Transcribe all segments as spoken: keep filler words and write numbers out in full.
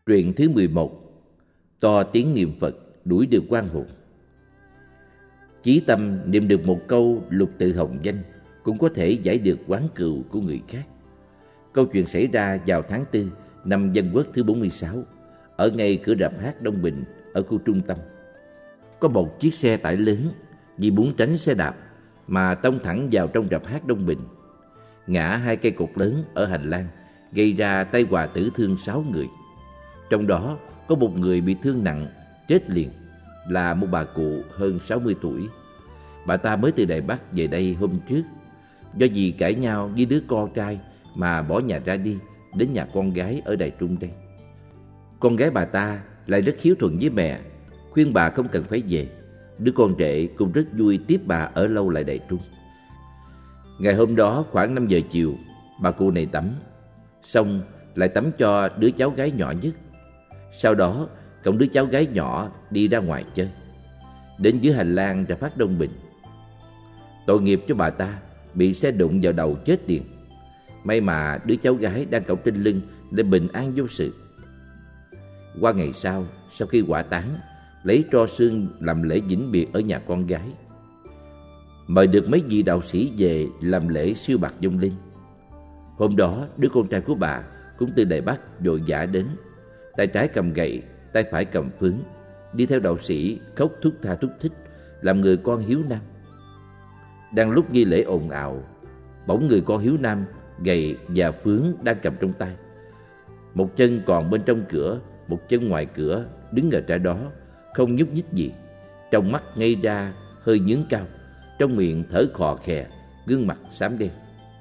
Truyện thứ mười một. To tiếng niệm Phật đuổi được oan hồn. Chí tâm niệm được một câu lục tự hồng danh cũng có thể giải được oán cừu của người khác. Câu chuyện xảy ra vào tháng tư năm Dân Quốc thứ bốn mươi sáu, ở ngay cửa rạp hát Đông Bình ở khu trung tâm. Có một chiếc xe tải lớn vì muốn tránh xe đạp mà tông thẳng vào trong rạp hát Đông Bình, ngã hai cây cột lớn ở hành lang, gây ra tai họa tử thương sáu người. Trong đó có một người bị thương nặng, chết liền, là một bà cụ hơn sáu mươi tuổi. Bà ta mới từ Đài Bắc về đây hôm trước, do vì cãi nhau với đứa con trai mà bỏ nhà ra đi, đến nhà con gái ở Đài Trung đây. Con gái bà ta lại rất hiếu thuận với mẹ, khuyên bà không cần phải về. Đứa con rể cũng rất vui tiếp bà ở lâu lại Đài Trung. Ngày hôm đó khoảng năm giờ chiều, bà cụ này tắm, xong lại tắm cho đứa cháu gái nhỏ nhất. Sau đó cõng đứa cháu gái nhỏ đi ra ngoài chơi, đến dưới hành lang rạp hát Đông Bình. Tội nghiệp cho bà ta, bị xe đụng vào đầu chết liền. May mà đứa cháu gái đang cõng trên lưng để bình an vô sự. Qua ngày sau, sau khi hỏa táng, lấy tro xương làm lễ vĩnh biệt ở nhà con gái. Mời được mấy vị đạo sĩ về làm lễ siêu bạc vong linh. Hôm đó, đứa con trai của bà cũng từ Đài Bắc vội vã đến, tay trái cầm gậy, tay phải cầm phướng, đi theo đạo sĩ khóc thúc tha thúc thích, làm người con hiếu nam. Đang lúc nghi lễ ồn ào, bỗng người con hiếu nam gậy và phướng đang cầm trong tay, một chân còn bên trong cửa, một chân ngoài cửa, đứng ở trái đó không nhúc nhích gì, trong mắt ngây ra hơi nhướng cao, trong miệng thở khò khè, gương mặt xám đen.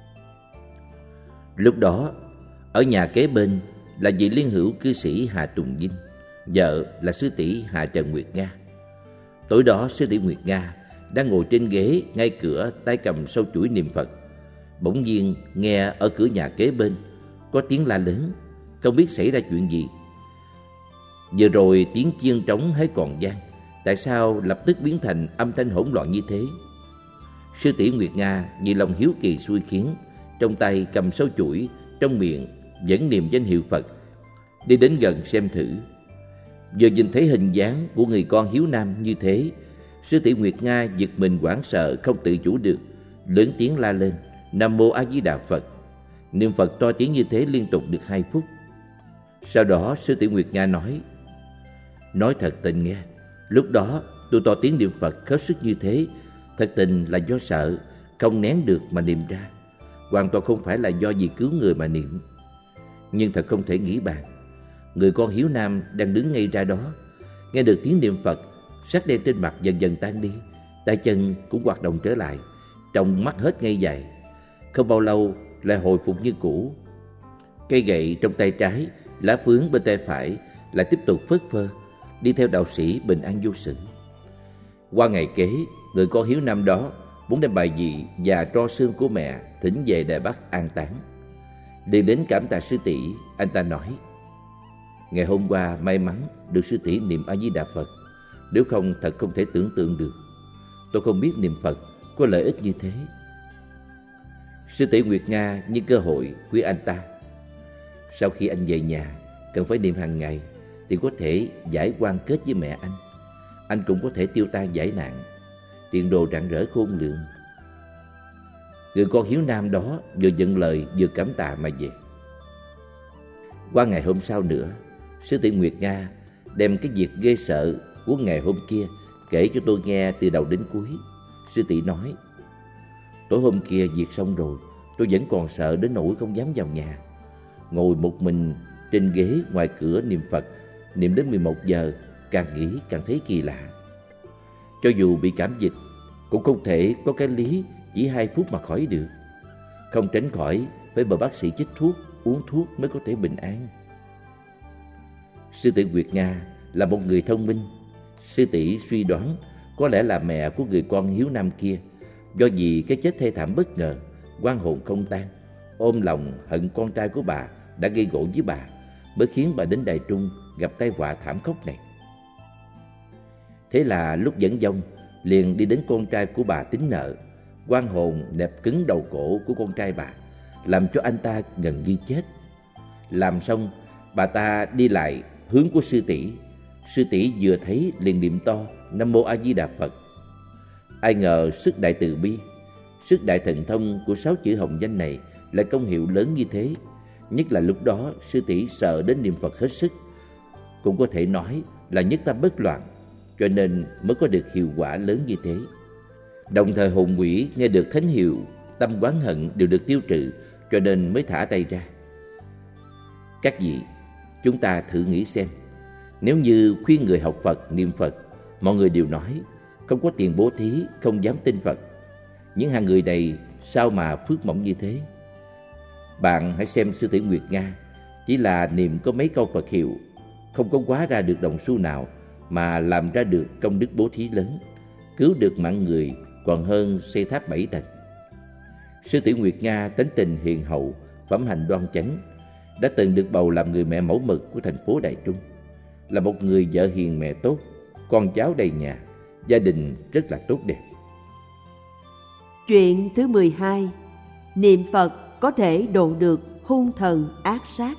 Lúc đó ở nhà kế bên là vị liên hữu cư sĩ Hà Tùng Vinh, vợ là sư tỷ Hà Trần Nguyệt Nga. Tối đó sư tỷ Nguyệt Nga đang ngồi trên ghế ngay cửa, tay cầm sâu chuỗi niệm Phật. Bỗng nhiên nghe ở cửa nhà kế bên có tiếng la lớn, không biết xảy ra chuyện gì. Vừa rồi tiếng chiên trống hay còn vang, tại sao lập tức biến thành âm thanh hỗn loạn như thế? Sư tỷ Nguyệt Nga vì lòng hiếu kỳ xui khiến, trong tay cầm sâu chuỗi, trong miệng vẫn niệm danh hiệu Phật, đi đến gần xem thử. Vừa nhìn thấy hình dáng của người con hiếu nam như thế, sư tỷ Nguyệt Nga giật mình hoảng sợ không tự chủ được, lớn tiếng la lên Nam Mô A Di Đà Phật. Niệm Phật to tiếng như thế liên tục được hai phút. Sau đó sư tỷ Nguyệt Nga nói: Nói thật tình nghe, lúc đó tôi to tiếng niệm Phật hết sức như thế, thật tình là do sợ, không nén được mà niệm ra, hoàn toàn không phải là do vì cứu người mà niệm. Nhưng thật không thể nghĩ bàn, người con hiếu nam đang đứng ngay ra đó, nghe được tiếng niệm Phật, sắc đen trên mặt dần dần tan đi, tay chân cũng hoạt động trở lại, trong mắt hết ngây dại. Không bao lâu lại hồi phục như cũ. Cây gậy trong tay trái, lá phướng bên tay phải lại tiếp tục phất phơ, đi theo đạo sĩ bình an vô sự. Qua ngày kế, người con hiếu nam đó muốn đem bài vị và tro xương của mẹ thỉnh về Đài Bắc an táng. Đi đến cảm tạ sư tỷ, anh ta nói: Ngày hôm qua may mắn được sư tỷ niệm A Di Đà Phật, nếu không thật không thể tưởng tượng được. Tôi không biết niệm Phật có lợi ích như thế. Sư tỷ Nguyệt Nga nhân cơ hội khuyên anh ta: Sau khi anh về nhà, cần phải niệm hàng ngày thì có thể giải oan kết với mẹ anh. Anh cũng có thể tiêu tan giải nạn, tiền đồ rạng rỡ khôn lường. Người con hiếu nam đó vừa nhận lời vừa cảm tạ mà về. Qua ngày hôm sau nữa, sư tỷ Nguyệt Nga đem cái việc ghê sợ của ngày hôm kia kể cho tôi nghe từ đầu đến cuối. Sư tỷ nói: Tối hôm kia việc xong rồi, tôi vẫn còn sợ đến nỗi không dám vào nhà, ngồi một mình trên ghế ngoài cửa niệm Phật, niệm đến mười một giờ, càng nghĩ càng thấy kỳ lạ. Cho dù bị cảm dịch, cũng không thể có cái lý chỉ hai phút mà khỏi được. Không tránh khỏi phải mời bác sĩ chích thuốc, uống thuốc mới có thể bình an. Sư tỷ Nguyệt Nga là một người thông minh. Sư tỷ suy đoán có lẽ là mẹ của người con hiếu nam kia, do vì cái chết thê thảm bất ngờ, oan hồn không tan, ôm lòng hận con trai của bà đã gây gổ với bà, mới khiến bà đến Đài Trung gặp tai họa thảm khốc này. Thế là lúc dẫn dông liền đi đến con trai của bà tính nợ. Oan hồn nẹp cứng đầu cổ của con trai bà, làm cho anh ta gần như chết. Làm xong, bà ta đi lại hướng của sư tỷ. Sư tỷ vừa thấy liền niệm to Nam Mô A Di Đà Phật. Ai ngờ sức đại từ bi, sức đại thần thông của sáu chữ hồng danh này lại công hiệu lớn như thế. Nhất là lúc đó sư tỷ sợ đến niệm Phật hết sức, cũng có thể nói là nhất tâm bất loạn, cho nên mới có được hiệu quả lớn như thế. Đồng thời hồn quỷ nghe được thánh hiệu, tâm oán hận đều được tiêu trừ, cho nên mới thả tay ra. Các vị, chúng ta thử nghĩ xem, nếu như khuyên người học Phật, niệm Phật, mọi người đều nói không có tiền bố thí, không dám tin Phật, những hàng người này sao mà phước mỏng như thế? Bạn hãy xem sư tỷ Nguyệt Nga, chỉ là niệm có mấy câu Phật hiệu, không có hóa ra được đồng xu nào mà làm ra được công đức bố thí lớn, cứu được mạng người còn hơn xây tháp bảy tầng. Sư tỷ Nguyệt Nga tính tình hiền hậu, phẩm hạnh đoan chánh, đã từng được bầu làm người mẹ mẫu mực của thành phố Đài Trung, là một người vợ hiền mẹ tốt, con cháu đầy nhà, gia đình rất là tốt đẹp. Chuyện thứ mười hai. Niệm Phật có thể độ được hung thần ác sát.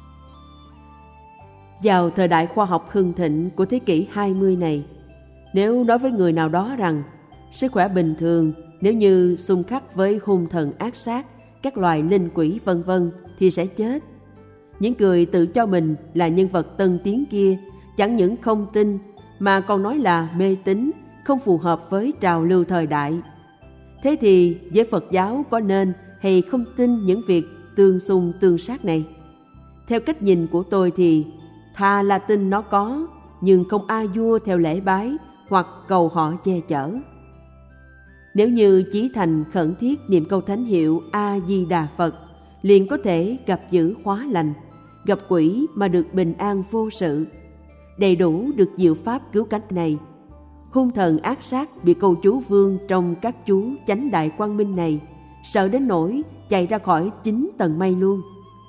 Vào thời đại khoa học hưng thịnh của thế kỷ hai mươi này, nếu nói với người nào đó rằng sức khỏe bình thường nếu như xung khắc với hung thần ác sát, các loài linh quỷ vân vân thì sẽ chết, những người tự cho mình là nhân vật tân tiến kia chẳng những không tin mà còn nói là mê tín, không phù hợp với trào lưu thời đại. Thế thì với Phật giáo có nên hay không tin những việc tương xung tương sát này? Theo cách nhìn của tôi thì thà là tin nó có, nhưng không a vua theo lễ bái hoặc cầu họ che chở. Nếu như chí thành khẩn thiết niệm câu thánh hiệu A Di Đà Phật, liền có thể gặp dữ hóa lành, gặp quỷ mà được bình an vô sự. Đầy đủ được diệu pháp cứu cánh này, hung thần ác sát bị câu chú vương trong các chú chánh đại quang minh này sợ đến nỗi chạy ra khỏi chín tầng mây luôn.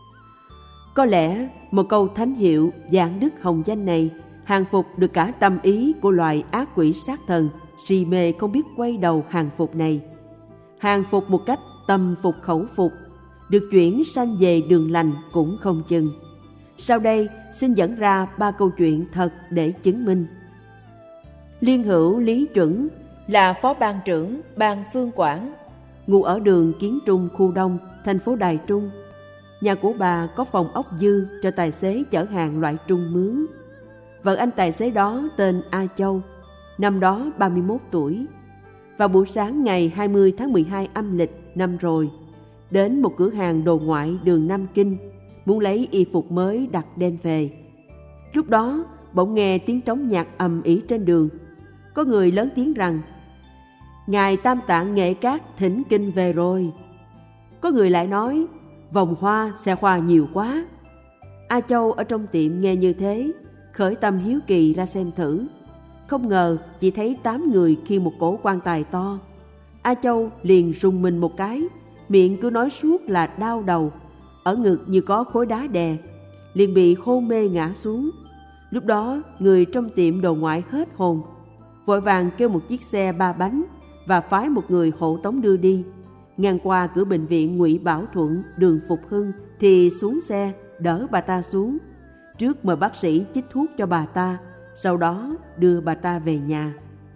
Có lẽ một câu thánh hiệu dạng đức hồng danh này hàng phục được cả tâm ý của loài ác quỷ sát thần si mê không biết quay đầu hàng phục này, hàng phục một cách tâm phục khẩu phục, được chuyển sanh về đường lành cũng không chừng. Sau đây xin dẫn ra ba câu chuyện thật để chứng minh. Liên hữu Lý Chuẩn là phó ban trưởng ban Phương Quảng, ngụ ở đường Kiến Trung, khu Đông, thành phố Đài Trung. Nhà của bà có phòng ốc dư cho tài xế chở hàng loại trung mướn. Vợ anh tài xế đó tên A Châu, năm đó ba mươi mốt tuổi. Vào buổi sáng ngày hai mươi tháng mười hai âm lịch năm rồi, đến một cửa hàng đồ ngoại đường Nam Kinh, muốn lấy y phục mới đặt đem về. Lúc đó bỗng nghe tiếng trống nhạc ầm ĩ trên đường. Có người lớn tiếng rằng: "Ngài Tam Tạng Nghệ Cát thỉnh kinh về rồi." Có người lại nói: "Vòng hoa xe hoa nhiều quá." A Châu ở trong tiệm nghe như thế, khởi tâm hiếu kỳ ra xem thử. Không ngờ chỉ thấy tám người khiêng một cỗ quan tài to. A Châu liền rùng mình một cái, miệng cứ nói suốt là đau đầu, ở ngực như có khối đá đè, liền bị hôn mê ngã xuống. Lúc đó người trong tiệm đồ ngoại hết hồn, vội vàng kêu một chiếc xe ba bánh và phái một người hộ tống đưa đi. Ngang qua cửa bệnh viện Ngụy Bảo Thuận, đường Phục Hưng thì xuống xe đỡ bà ta xuống, trước mời bác sĩ chích thuốc cho bà ta, sau đó đưa bà ta về nhà.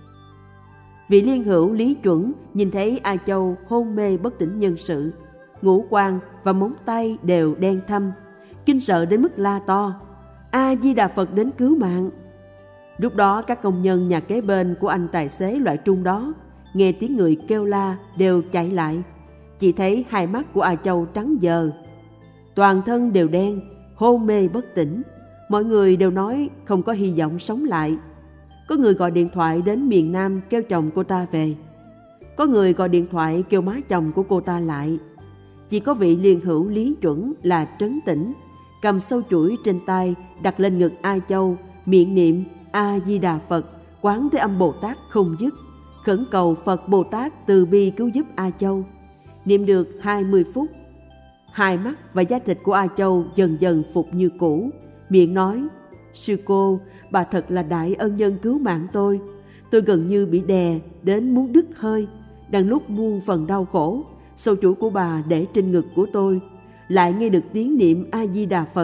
Vị liên hữu Lý Chuẩn nhìn thấy A Châu hôn mê bất tỉnh nhân sự, ngũ quan và móng tay đều đen thâm, kinh sợ đến mức la to: "A Di Đà Phật đến cứu mạng!" Lúc đó các công nhân nhà kế bên của anh tài xế loại trung đó nghe tiếng người kêu la đều chạy lại. Chỉ thấy hai mắt của A Châu trắng dờ, toàn thân đều đen, hôn mê bất tỉnh. Mọi người đều nói không có hy vọng sống lại. Có người gọi điện thoại đến miền Nam kêu chồng cô ta về. Có người gọi điện thoại kêu má chồng của cô ta lại. Chỉ có vị liên hữu Lý Chuẩn là trấn tĩnh, cầm sâu chuỗi trên tay đặt lên ngực A Châu, miệng niệm A Di Đà Phật, Quán Thế Âm Bồ Tát không dứt, khẩn cầu Phật Bồ Tát từ bi cứu giúp A Châu. Niệm được hai mươi phút, hai mắt và da thịt của A Châu dần dần phục như cũ, miệng nói: "Sư cô, bà thật là đại ân nhân cứu mạng tôi. Tôi gần như bị đè đến muốn đứt hơi, đang lúc muôn phần đau khổ, sâu chuỗi của bà để trên ngực của tôi, lại nghe được tiếng niệm A Di Đà Phật.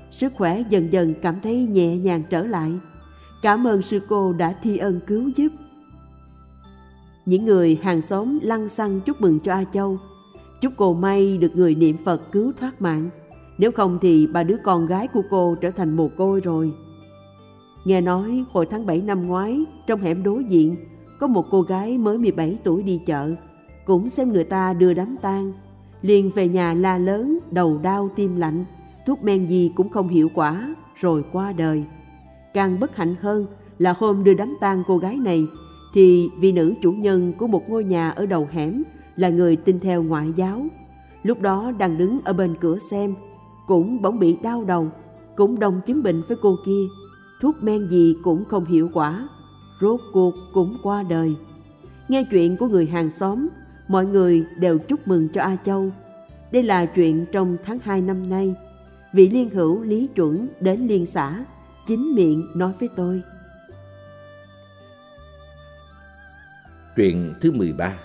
sức khỏe dần dần cảm thấy nhẹ nhàng trở lại. Cảm ơn sư cô đã thi ân cứu giúp. Những người hàng xóm lăng xăng chúc mừng cho A Châu. Chúc cô may được người niệm Phật cứu thoát mạng, nếu không thì ba đứa con gái của cô trở thành mồ côi rồi. Nghe nói hồi tháng bảy năm ngoái, trong hẻm đối diện có một cô gái mới mười bảy tuổi đi chợ, cũng xem người ta đưa đám tang, liền về nhà la lớn, đầu đau tim lạnh, thuốc men gì cũng không hiệu quả, rồi qua đời. Càng bất hạnh hơn là hôm đưa đám tang cô gái này thì vị nữ chủ nhân của một ngôi nhà ở đầu hẻm là người tin theo ngoại giáo, lúc đó đang đứng ở bên cửa xem, cũng bỗng bị đau đầu, cũng đồng chứng bệnh với cô kia, thuốc men gì cũng không hiệu quả, rốt cuộc cũng qua đời. Nghe chuyện của người hàng xóm, mọi người đều chúc mừng cho A Châu. Đây là chuyện trong tháng hai năm nay. Vị liên hữu Lý Chuẩn đến liên xã, chính miệng nói với tôi. Chuyện thứ mười ba.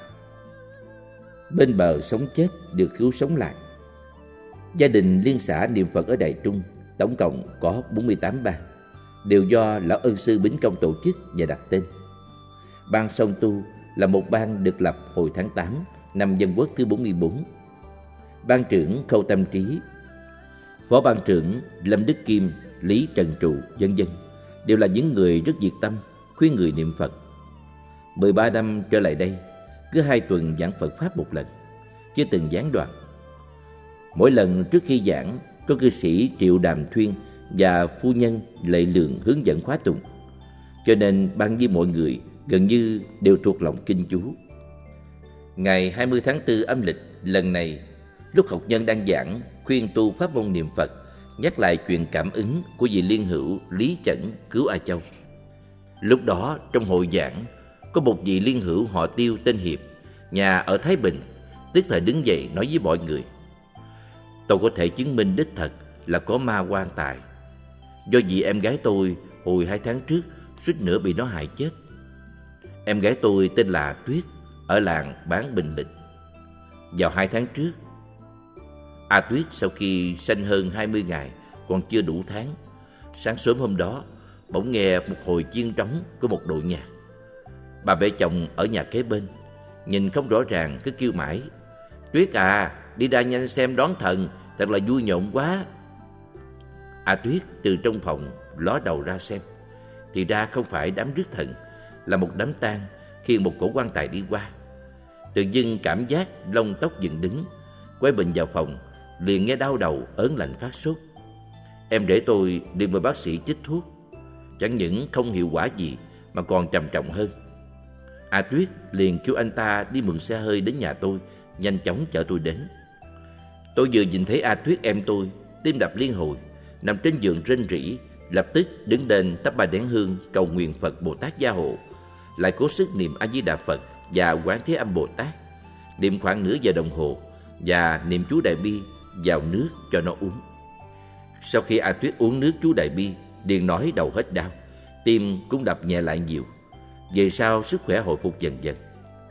Bên bờ sống chết được cứu sống lại. Gia đình liên xã niệm Phật ở Đài Trung tổng cộng có bốn mươi tám ban, đều do Lão Ân Sư Bính Công tổ chức và đặt tên. Ban Song Tu là một ban được lập hồi tháng tám năm Dân Quốc thứ bốn mươi bốn. Ban trưởng Khâu Tâm Trí, phó ban trưởng Lâm Đức Kim, Lý Trần Trụ, vân vân đều là những người rất nhiệt tâm khuyên người niệm Phật. mười ba năm trở lại đây, cứ hai tuần giảng Phật Pháp một lần, chưa từng gián đoạn. Mỗi lần trước khi giảng, có cư sĩ Triệu Đàm Thuyên và phu nhân Lệ Lượng hướng dẫn khóa tụng, cho nên ban với mọi người gần như đều thuộc lòng kinh chú. Ngày hai mươi tháng tư âm lịch lần này, lúc học nhân đang giảng khuyên tu pháp môn niệm Phật, nhắc lại chuyện cảm ứng của vị liên hữu Lý Chẩn cứu A Châu. Lúc đó trong hội giảng có một vị liên hữu họ Tiêu tên Hiệp, nhà ở Thái Bình, tức thời đứng dậy nói với mọi người: tôi có thể chứng minh đích thật là có ma quan tài, do vì em gái tôi hồi hai tháng trước suýt nữa bị nó hại chết. Em gái tôi tên là Tuyết, ở làng Bán Bình Lịch. Vào hai tháng trước, A Tuyết sau khi sanh hơn hai mươi ngày, còn chưa đủ tháng, sáng sớm hôm đó bỗng nghe một hồi chiên trống của một đội nhạc. Bà vợ chồng ở nhà kế bên nhìn không rõ ràng, cứ kêu mãi: Tuyết à, đi ra nhanh xem đón thần, thật là vui nhộn quá. A Tuyết từ trong phòng ló đầu ra xem, thì ra không phải đám rước thần, là một đám tang khiêng một cỗ quan tài đi qua. Tự dưng cảm giác lông tóc dựng đứng, quay bình vào phòng, liền nghe đau đầu, ớn lạnh phát sốt. Em rể tôi liền mời bác sĩ chích thuốc, chẳng những không hiệu quả gì mà còn trầm trọng hơn. A Tuyết liền kêu anh ta đi mượn xe hơi đến nhà tôi, nhanh chóng chở tôi đến. Tôi vừa nhìn thấy A Tuyết em tôi, tim đập liên hồi, nằm trên giường rên rỉ, lập tức đứng lên thắp ba nén hương cầu nguyện Phật Bồ Tát gia hộ, lại cố sức niệm A Di Đà Phật và Quán Thế Âm Bồ Tát, niệm khoảng nửa giờ đồng hồ và niệm chú Đại Bi vào nước cho nó uống. Sau khi A Tuyết uống nước chú Đại Bi, liền nói đầu hết đau, tim cũng đập nhẹ lại nhiều. Về sau sức khỏe hồi phục dần dần.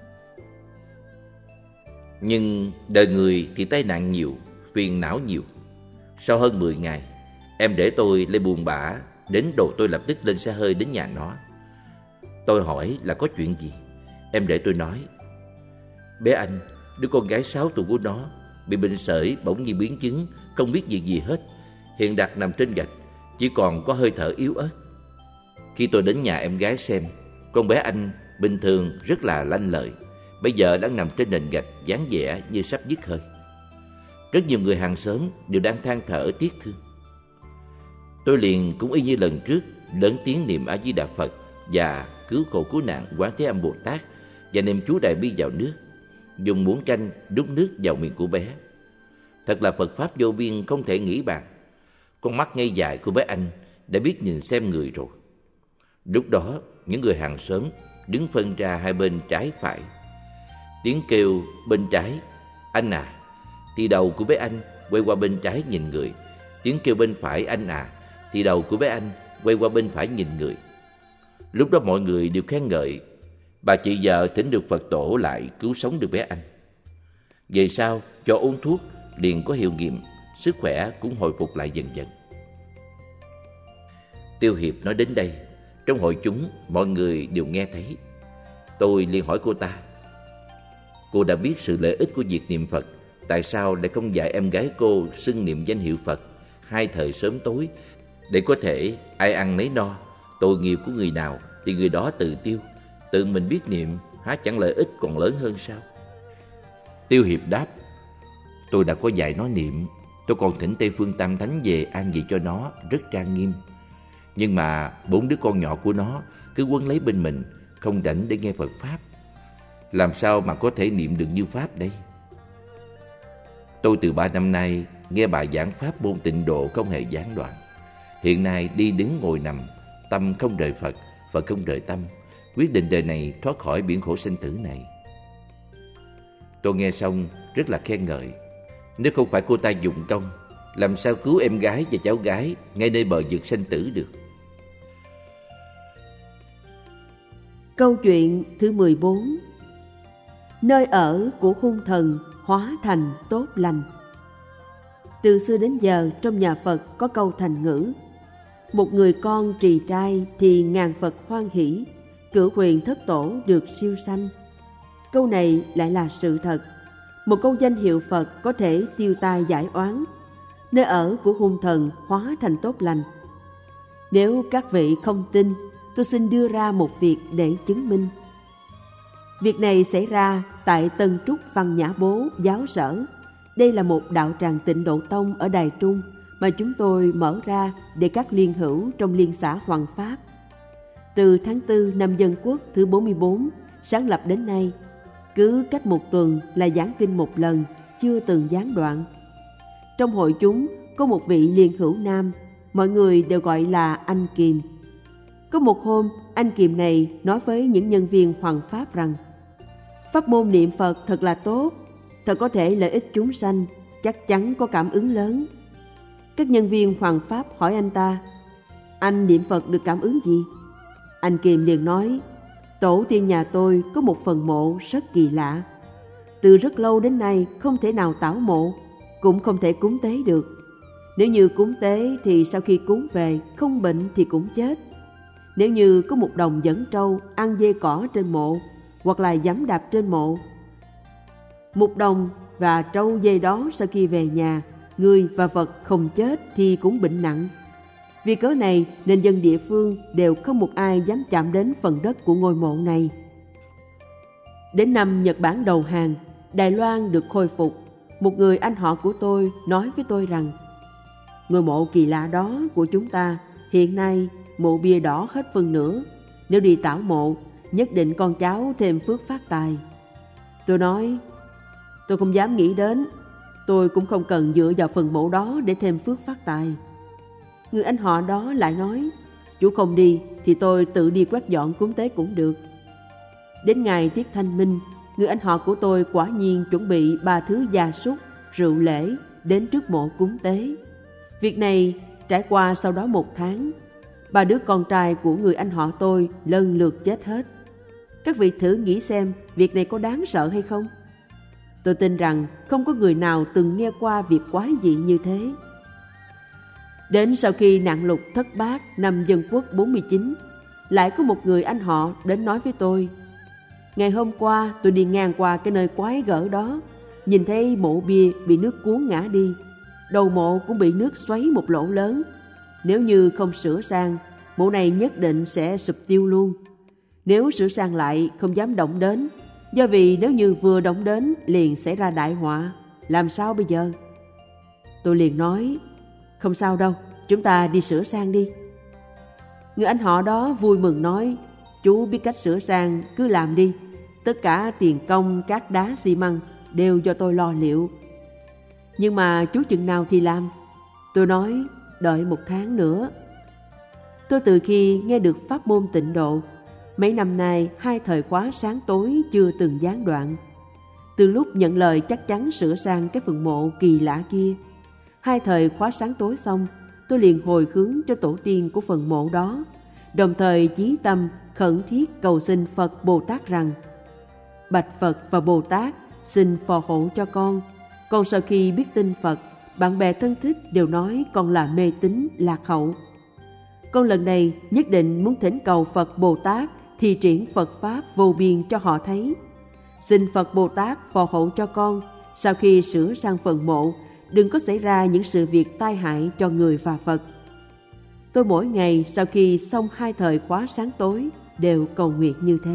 Nhưng đời người thì tai nạn nhiều, phiền não nhiều. Sau hơn mười ngày, em rể tôi lại buồn bã đến độ tôi lập tức lên xe hơi đến nhà nó. Tôi hỏi là có chuyện gì. Em rể tôi nói: bé anh, đứa con gái sáu tuổi của nó bị bệnh sởi bỗng nhiên biến chứng, không biết gì gì hết, hiện đặt nằm trên gạch, chỉ còn có hơi thở yếu ớt. Khi tôi đến nhà em gái xem, con bé anh bình thường rất là lanh lợi, bây giờ đang nằm trên nền gạch dáng vẻ như sắp dứt hơi. Rất nhiều người hàng xóm đều đang than thở tiếc thương. Tôi liền cũng y như lần trước lớn tiếng niệm A Di Đà Phật và cứu khổ cứu nạn Quán Thế Âm Bồ Tát và niệm chú Đại Bi vào nước, dùng muỗng chanh đút nước vào miệng của bé. Thật là Phật pháp vô biên không thể nghĩ bàn. Con mắt ngây dài của bé anh đã biết nhìn xem người rồi. Lúc đó những người hàng xóm đứng phân ra hai bên trái phải. Tiếng kêu bên trái anh à, thì đầu của bé anh quay qua bên trái nhìn người. Tiếng kêu bên phải anh à, thì đầu của bé anh quay qua bên phải nhìn người. Lúc đó mọi người đều khen ngợi bà chị vợ thỉnh được Phật tổ lại cứu sống được bé anh. Về sau cho uống thuốc liền có hiệu nghiệm, sức khỏe cũng hồi phục lại dần dần. Tiêu Hiệp nói đến đây, trong hội chúng mọi người đều nghe thấy. Tôi liền hỏi cô ta: cô đã biết sự lợi ích của việc niệm Phật, tại sao lại không dạy em gái cô xưng niệm danh hiệu Phật hai thời sớm tối, để có thể ai ăn nấy no, tội nghiệp của người nào thì người đó tự tiêu, tự mình biết niệm, há chẳng lợi ích còn lớn hơn sao? Tiêu Hiệp đáp: tôi đã có dạy nó niệm, tôi còn thỉnh Tây Phương Tam Thánh về an vị cho nó rất trang nghiêm. Nhưng mà bốn đứa con nhỏ của nó cứ quấn lấy bên mình, không rảnh để nghe Phật Pháp. Làm sao mà có thể niệm được như Pháp đây? Tôi từ ba năm nay nghe bà giảng Pháp môn tịnh độ không hề gián đoạn. Hiện nay đi đứng ngồi nằm, tâm không rời Phật, Phật không rời tâm, quyết định đời này thoát khỏi biển khổ sanh tử này. Tôi nghe xong rất là khen ngợi. Nếu không phải cô ta dụng công, làm sao cứu em gái và cháu gái ngay nơi bờ vực sanh tử được? Câu chuyện thứ mười bốn. Nơi ở của hung thần hóa thành tốt lành. Từ xưa đến giờ trong nhà Phật có câu thành ngữ: một người con trì trai thì ngàn Phật hoan hỷ, cửu huyền thất tổ được siêu sanh. Câu này lại là sự thật. Một câu danh hiệu Phật có thể tiêu tai giải oán. Nơi ở của hung thần hóa thành tốt lành. Nếu các vị không tin, tôi xin đưa ra một việc để chứng minh. Việc này xảy ra tại Tân Trúc Văn Nhã Bố giáo sở. Đây là một đạo tràng Tịnh Độ Tông ở Đài Trung mà chúng tôi mở ra để các liên hữu trong liên xã Hoàng Pháp. Từ tháng tư năm Dân Quốc thứ bốn mươi bốn sáng lập đến nay, cứ cách một tuần là giảng kinh một lần, chưa từng gián đoạn. Trong hội chúng có một vị liên hữu nam, mọi người đều gọi là anh Kiềm. Có một hôm, anh Kiềm này nói với những nhân viên Hoàng Pháp rằng: pháp môn niệm Phật thật là tốt, thật có thể lợi ích chúng sanh, chắc chắn có cảm ứng lớn. Các nhân viên Hoàng Pháp hỏi anh ta: anh niệm Phật được cảm ứng gì? Anh Kiềm liền nói: tổ tiên nhà tôi có một phần mộ rất kỳ lạ. Từ rất lâu đến nay không thể nào tảo mộ, cũng không thể cúng tế được. Nếu như cúng tế thì sau khi cúng về không bệnh thì cũng chết. Nếu như có một đồng dẫn trâu ăn dê cỏ trên mộ, hoặc là giẫm đạp trên mộ, một đồng và trâu dê đó sau khi về nhà, người và vật không chết thì cũng bệnh nặng. Vì cớ này nên dân địa phương đều không một ai dám chạm đến phần đất của ngôi mộ này. Đến năm Nhật Bản đầu hàng, Đài Loan được khôi phục, một người anh họ của tôi nói với tôi rằng: ngôi mộ kỳ lạ đó của chúng ta hiện nay mộ bia đỏ hết phân nửa, nếu đi tảo mộ nhất định con cháu thêm phước phát tài. Tôi nói: tôi không dám nghĩ đến, tôi cũng không cần dựa vào phần mộ đó để thêm phước phát tài. Người anh họ đó lại nói: chú không đi thì tôi tự đi quét dọn cúng tế cũng được. Đến ngày tiết Thanh Minh, người anh họ của tôi quả nhiên chuẩn bị ba thứ gia súc, rượu lễ đến trước mộ cúng tế. Việc này trải qua sau đó một tháng, ba đứa con trai của người anh họ tôi lần lượt chết hết. Các vị thử nghĩ xem việc này có đáng sợ hay không? Tôi tin rằng không có người nào từng nghe qua việc quái dị như thế. Đến sau khi nạn lụt thất bát năm Dân Quốc bốn mươi chín, lại có một người anh họ đến nói với tôi: ngày hôm qua tôi đi ngang qua cái nơi quái gở đó, nhìn thấy mộ bia bị nước cuốn ngã đi, đầu mộ cũng bị nước xoáy một lỗ lớn. Nếu như không sửa sang, mộ này nhất định sẽ sụp tiêu luôn. Nếu sửa sang lại không dám động đến, do vì nếu như vừa động đến liền xảy ra đại họa, làm sao bây giờ? Tôi liền nói: không sao đâu, chúng ta đi sửa sang đi. Người anh họ đó vui mừng nói: chú biết cách sửa sang, cứ làm đi. Tất cả tiền công, cát đá, xi măng đều do tôi lo liệu. Nhưng mà chú chừng nào thì làm? Tôi nói: đợi một tháng nữa. Tôi từ khi nghe được pháp môn tịnh độ, mấy năm nay hai thời khóa sáng tối chưa từng gián đoạn. Từ lúc nhận lời chắc chắn sửa sang cái phần mộ kỳ lạ kia, hai thời khóa sáng tối xong, tôi liền hồi hướng cho tổ tiên của phần mộ đó, đồng thời chí tâm khẩn thiết cầu xin Phật Bồ Tát rằng: bạch Phật và Bồ Tát, xin phò hộ cho con. Con sau khi biết tin Phật, bạn bè thân thích đều nói con là mê tín lạc hậu. Con lần này nhất định muốn thỉnh cầu Phật Bồ Tát thi triển Phật Pháp vô biên cho họ thấy. Xin Phật Bồ Tát phò hộ cho con, sau khi sửa sang phần mộ, đừng có xảy ra những sự việc tai hại cho người và Phật. Tôi mỗi ngày sau khi xong hai thời khóa sáng tối đều cầu nguyện như thế.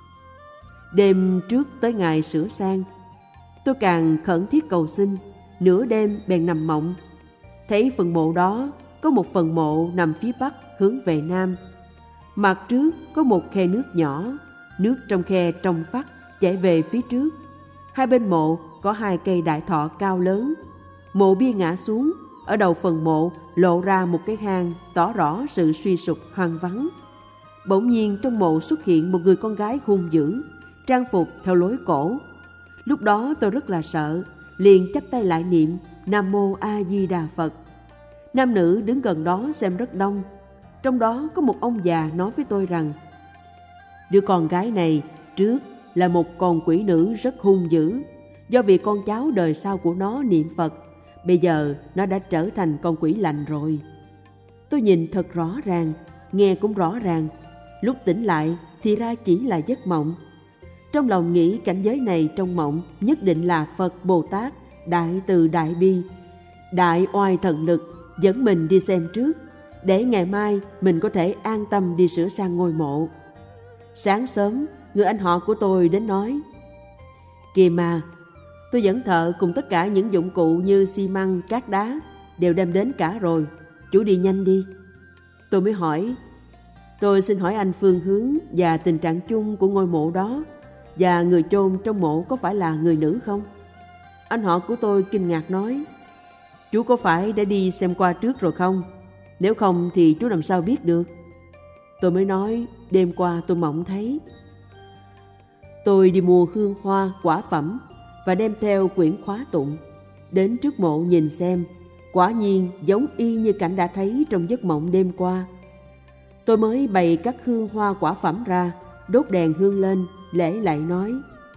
Đêm trước tới ngày sửa sang, tôi càng khẩn thiết cầu xin, nửa đêm bèn nằm mộng. Thấy phần mộ đó có một phần mộ nằm phía bắc hướng về nam. Mặt trước có một khe nước nhỏ, nước trong khe trong vắt chảy về phía trước. Hai bên mộ có hai cây đại thọ cao lớn. Mộ bia ngã xuống, ở đầu phần mộ lộ ra một cái hang, tỏ rõ sự suy sụp hoang vắng. Bỗng nhiên trong mộ xuất hiện một người con gái hung dữ, trang phục theo lối cổ. Lúc đó tôi rất là sợ, liền chắp tay lại niệm Nam Mô A Di Đà Phật. Nam nữ đứng gần đó xem rất đông. Trong đó có một ông già nói với tôi rằng: đứa con gái này trước là một con quỷ nữ rất hung dữ. Do vì con cháu đời sau của nó niệm Phật, bây giờ nó đã trở thành con quỷ lành rồi. Tôi nhìn thật rõ ràng, nghe cũng rõ ràng. Lúc tỉnh lại thì ra chỉ là giấc mộng. Trong lòng nghĩ cảnh giới này trong mộng nhất định là Phật Bồ Tát đại từ đại bi, đại oai thần lực dẫn mình đi xem trước, để ngày mai mình có thể an tâm đi sửa sang ngôi mộ. Sáng sớm, người anh họ của tôi đến nói: kìa mà, tôi dẫn thợ cùng tất cả những dụng cụ như xi măng, cát đá đều đem đến cả rồi, chú đi nhanh đi. Tôi mới hỏi: tôi xin hỏi anh phương hướng và tình trạng chung của ngôi mộ đó, và người chôn trong mộ có phải là người nữ không? Anh họ của tôi kinh ngạc nói: chú có phải đã đi xem qua trước rồi không? Nếu không thì chú làm sao biết được? Tôi mới nói: đêm qua tôi mộng thấy. Tôi đi mua hương hoa, quả phẩm và đem theo quyển khóa tụng. Đến trước mộ nhìn xem, quả nhiên giống y như cảnh đã thấy trong giấc mộng đêm qua. Tôi mới bày các hương hoa quả phẩm ra, đốt đèn hương lên, lễ lại nói: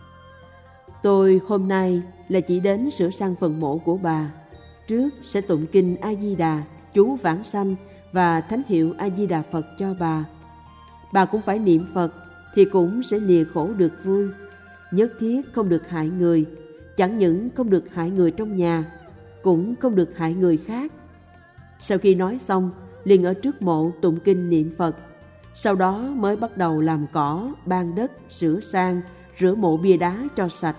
tôi hôm nay là chỉ đến sửa sang phần mộ của bà. Trước sẽ tụng kinh A-di-đà, chú vãng sanh và thánh hiệu A-di-đà Phật cho bà. Bà cũng phải niệm Phật thì cũng sẽ lìa khổ được vui. Nhất thiết không được hại người, chẳng những không được hại người trong nhà, cũng không được hại người khác. Sau khi nói xong, liền ở trước mộ tụng kinh niệm Phật. Sau đó mới bắt đầu làm cỏ, ban đất, sửa sang, rửa mộ bia đá cho sạch.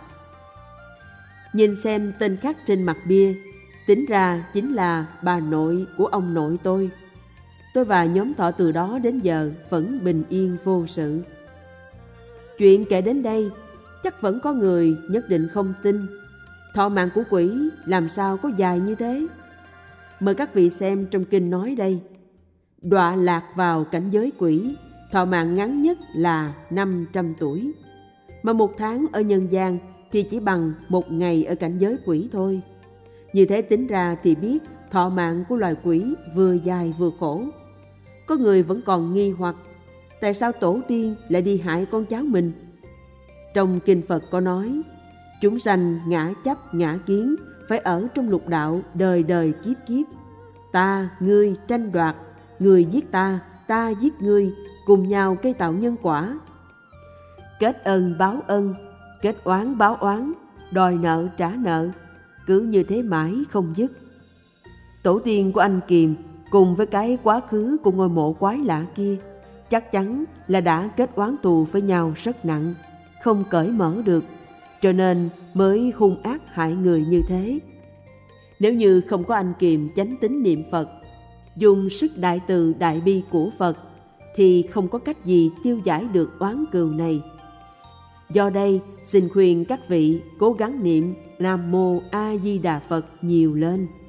Nhìn xem tên khắc trên mặt bia, tính ra chính là bà nội của ông nội tôi. Tôi và nhóm thọ từ đó đến giờ vẫn bình yên vô sự. Chuyện kể đến đây, chắc vẫn có người nhất định không tin. Thọ mạng của quỷ làm sao có dài như thế? Mời các vị xem trong kinh nói đây: đọa lạc vào cảnh giới quỷ, thọ mạng ngắn nhất là năm trăm tuổi. Mà một tháng ở nhân gian thì chỉ bằng một ngày ở cảnh giới quỷ thôi. Như thế tính ra thì biết thọ mạng của loài quỷ vừa dài vừa khổ. Có người vẫn còn nghi hoặc, tại sao tổ tiên lại đi hại con cháu mình? Trong kinh Phật có nói: chúng sanh ngã chấp ngã kiến, phải ở trong lục đạo đời đời kiếp kiếp. Ta, ngươi tranh đoạt, người giết ta, ta giết ngươi, cùng nhau gây tạo nhân quả. Kết ân báo ân, kết oán báo oán, đòi nợ trả nợ, cứ như thế mãi không dứt. Tổ tiên của anh Kiềm cùng với cái quá khứ của ngôi mộ quái lạ kia chắc chắn là đã kết oán tù với nhau rất nặng, không cởi mở được, cho nên mới hung ác hại người như thế. Nếu như không có anh Kiềm chánh tín niệm Phật, dùng sức đại từ đại bi của Phật, thì không có cách gì tiêu giải được oán cừu này. Do đây, xin khuyên các vị cố gắng niệm Nam Mô A Di Đà Phật nhiều lên.